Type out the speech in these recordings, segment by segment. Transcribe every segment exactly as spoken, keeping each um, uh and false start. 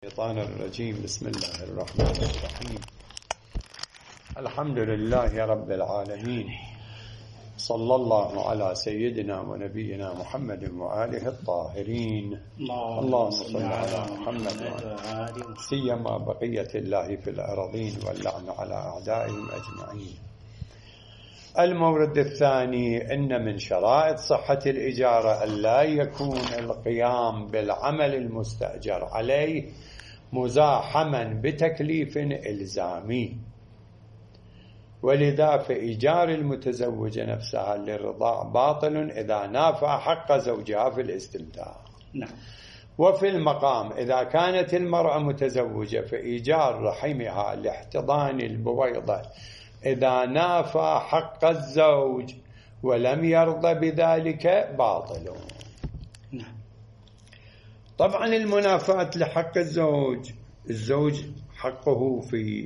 الشيطان الرجيم. بسم الله الرحمن الرحيم. الحمد لله رب العالمين، صلى الله على سيدنا ونبينا محمد وآله الطاهرين. اللهم صل على محمد وآله، سيما بقية الله في الأرضين واللعن على أعدائهم أجمعين. المورد الثاني: إن من شرائط صحة الإجارة أن لا يكون القيام بالعمل المستأجر عليه مزاحما بتكليف إلزامي، ولذا فإيجار المتزوجة نفسها للرضاع باطل إذا نافع حق زوجها في الاستمتاع. نعم. وفي المقام إذا كانت المرأة متزوجة فإيجار رحمها لاحتضان البويضة إذا نافى حق الزوج ولم يرضى بذلك باطل. نعم. طبعا المنافاة لحق الزوج، الزوج حقه في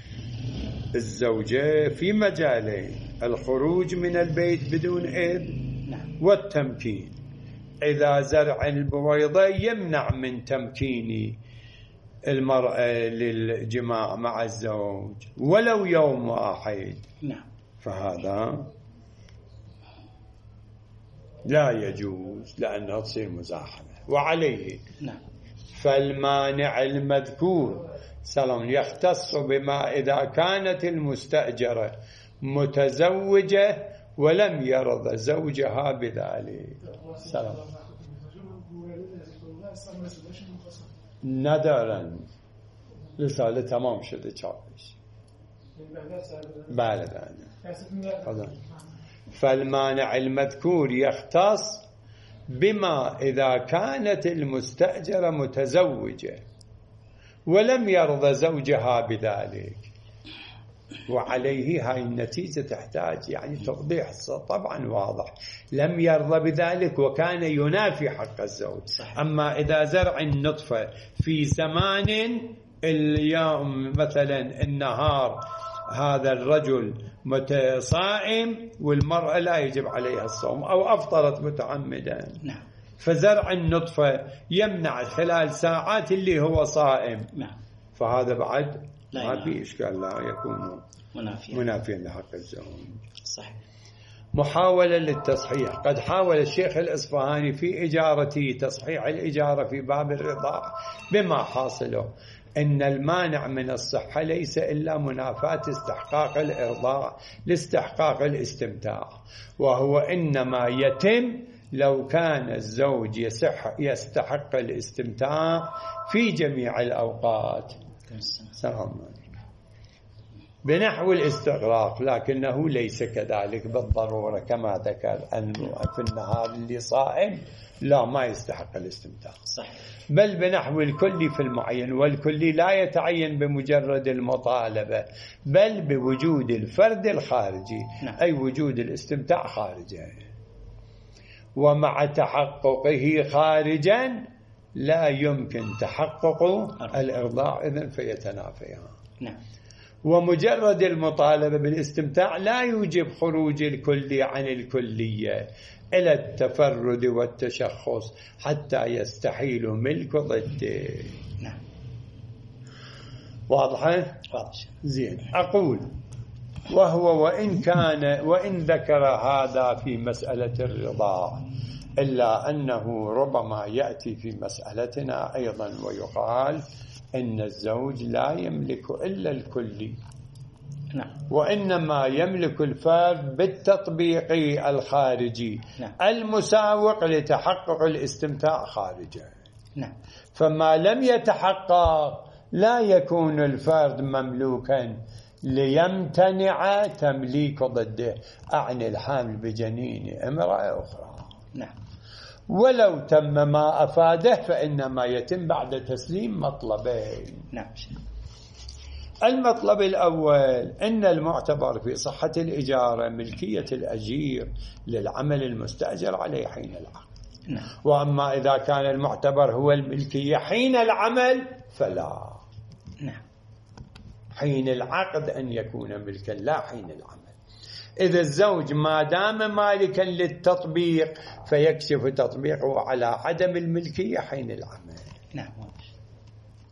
الزوجة في مجالين: الخروج من البيت بدون إذن، نعم، والتمكين. إذا زرع البويضة يمنع من تمكين المرأة للجماع مع الزوج ولو يوم واحد، نعم، فهذا لا يجوز لأنه تصير مزاحمة. وعليه نعم، فالمانع المذكور سلام يختص بما إذا كانت المستأجرة متزوجة ولم يرضى زوجها بذلك. سلام. ندرا رسالة تمام شده چاپش. بله بله. فالمانع المذكور يختص بما إذا كانت المستأجرة متزوجة ولم يرضى زوجها بذلك. وعليه هاي النتيجة تحتاج يعني توضيح طبعا واضح. لم يرضى بذلك وكان ينافي حق الزوج. أما إذا زرع النطفة في زمان اليوم مثلا النهار هذا الرجل متصائم والمرأة لا يجب عليها الصوم أو أفطرت متعمدا، نعم، فزرع النطفة يمنع خلال ساعات اللي هو صائم، نعم، فهذا بعد لا ما في إشكال، لا يكون منافيا منافيا لحق الزوج. صحيح. محاولة للتصحيح: قد حاول الشيخ الإصفهاني في إجارته تصحيح الإجارة في باب الرضاع بما حاصله إن المانع من الصحة ليس إلا منافاة استحقاق الإرضاع لاستحقاق الاستمتاع، وهو إنما يتم لو كان الزوج يصح يستحق الاستمتاع في جميع الأوقات. سلام عليكم. بنحو الاستغراق، لكنه ليس كذلك بالضرورة كما ذكر أنه في النهار اللي صائم لا ما يستحق الاستمتاع. صح. بل بنحو الكل في المعين، والكل لا يتعين بمجرد المطالبة بل بوجود الفرد الخارجي، نعم، أي وجود الاستمتاع خارجه. ومع تحققه خارجا لا يمكن تحقق الإرضاع إذن فيتنافيان. نعم. ومجرد المطالبة بالاستمتاع لا يوجب خروج الكلي عن الكلية إلى التفرد والتشخص حتى يستحيل ملك ضده. نعم. واضحة؟ واضح. زين. أقول وهو وإن كان وإن ذكر هذا في مسألة الرضاع إلا أنه ربما يأتي في مسألتنا أيضا ويقال إن الزوج لا يملك إلا الكلي، نعم، وإنما يملك الفرد بالتطبيق الخارجي، نعم، المساوق لتحقق الاستمتاع خارجه. نعم. فما لم يتحقق لا يكون الفرد مملوكا ليمتنع تمليك ضده، أعني الحامل بجنين امرأة أخرى. نعم. ولو تم ما أفاده فإنما يتم بعد تسليم مطلبين. نعم. المطلب الأول أن المعتبر في صحة الإجارة ملكية الأجير للعمل المستأجر عليه حين العقد. نعم. وأما إذا كان المعتبر هو الملكية حين العمل فلا. نعم. حين العقد أن يكون ملكا لا حين العمل. إذا الزوج ما دام مالكا للتطبيق فيكشف تطبيقه على عدم الملكية حين العمل. نعم.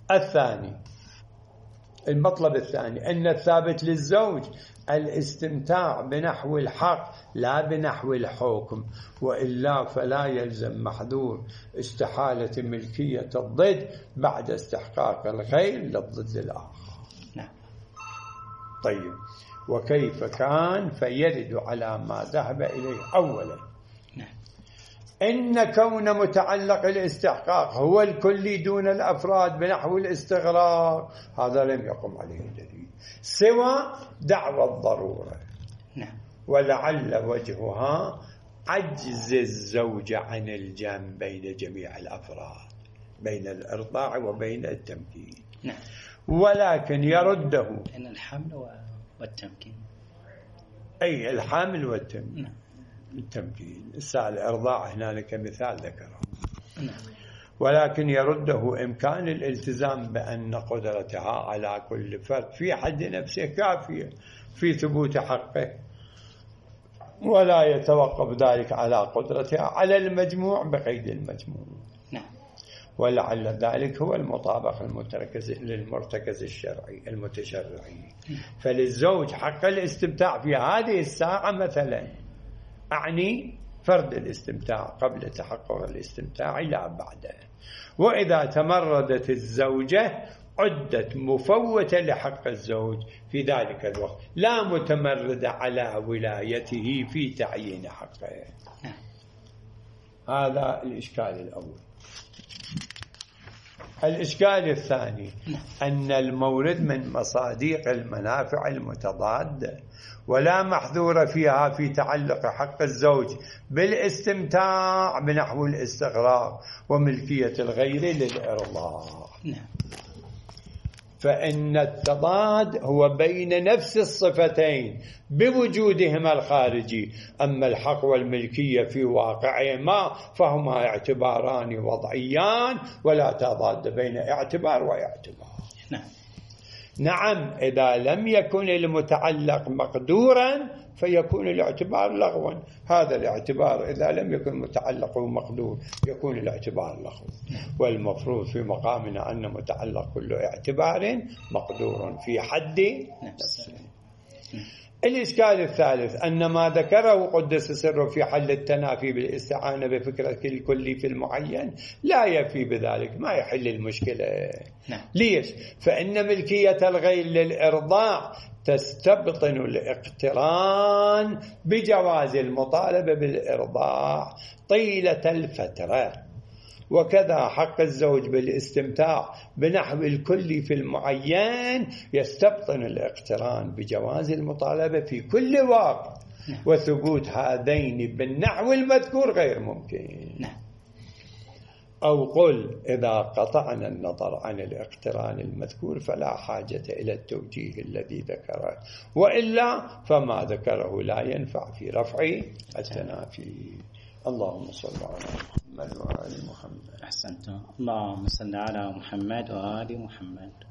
الثاني، المطلب الثاني أن الثابت للزوج الاستمتاع بنحو الحق لا بنحو الحكم، وإلا فلا يلزم محذور استحالة ملكية الضد بعد استحقاق الغير للضد الآخر. نعم. طيب، وكيف كان؟ فيرد على ما ذهب إليه. أولا، نعم. إن كون متعلق الاستحقاق هو الكلي دون الأفراد بنحو الاستغراق، هذا لم يقم عليه دليل سوى دعوى الضرورة. نعم. ولعل وجهها عجز الزوج عن الجمع بين جميع الأفراد، بين الإرضاع وبين التمكين. نعم. ولكن يرده بين الحمل والتمكين. أي الحمل والتمكين. نعم. التمكين السائل الإرضاع هنا كمثال ذكره. نعم. ولكن يرده إمكان الالتزام بأن قدرتها على كل فرد في حد نفسه كافية في ثبوت حقه، ولا يتوقف ذلك على قدرتها على المجموع بقيد المجموع. نعم. ولعل ذلك هو المطابق المتركز للمرتكز الشرعي المتشرعي. فللزوج حق الاستمتاع في هذه الساعة مثلا، أعني فرض الاستمتاع قبل تحقق الاستمتاع لا بعده. وإذا تمردت الزوجة عدت مفوتة لحق الزوج في ذلك الوقت، لا متمردة على ولايته في تعيين حقه. هذا الإشكال الأول. الإشكال الثاني أن المورد من مصادق المنافع المتضادة، ولا محذور فيها في تعلق حق الزوج بالاستمتاع بنحو الاستغراق وملكية الغير للإرضاع. فإن التضاد هو بين نفس الصفتين بوجودهما الخارجي، أما الحق والملكية في واقعهما فهما اعتباران وضعيان ولا تضاد بين اعتبار واعتبار. نعم. نعم، إذا لم يكن المتعلق مقدورا فيكون الاعتبار لغوا. هذا الاعتبار إذا لم يكن متعلقه مقدور يكون الاعتبار لغو. والمفروض في مقامنا أن متعلق كل اعتبار مقدور في حد نفسه. الإشكال الثالث أن ما ذكره قدس سره في حل التنافي بالاستعانة بفكرة الكل في المعين لا يفي بذلك، ما يحل المشكلة. نعم. ليش؟ فإن ملكية الغير للإرضاع تستبطن الاقتران بجواز المطالبة بالإرضاع طيلة الفترة، وكذا حق الزوج بالاستمتاع بنحو الكل في المعين يستبطن الاقتران بجواز المطالبة في كل وقت، وثبوت هذين بالنحو المذكور غير ممكن. أو قل إذا قطعنا النظر عن الاقتران المذكور فلا حاجة إلى التوجيه الذي ذكره، وإلا فما ذكره لا ينفع في رفع التنافي. اللهم صل على محمد وآل محمد. أحسنتم. اللهم صل على محمد وآل محمد.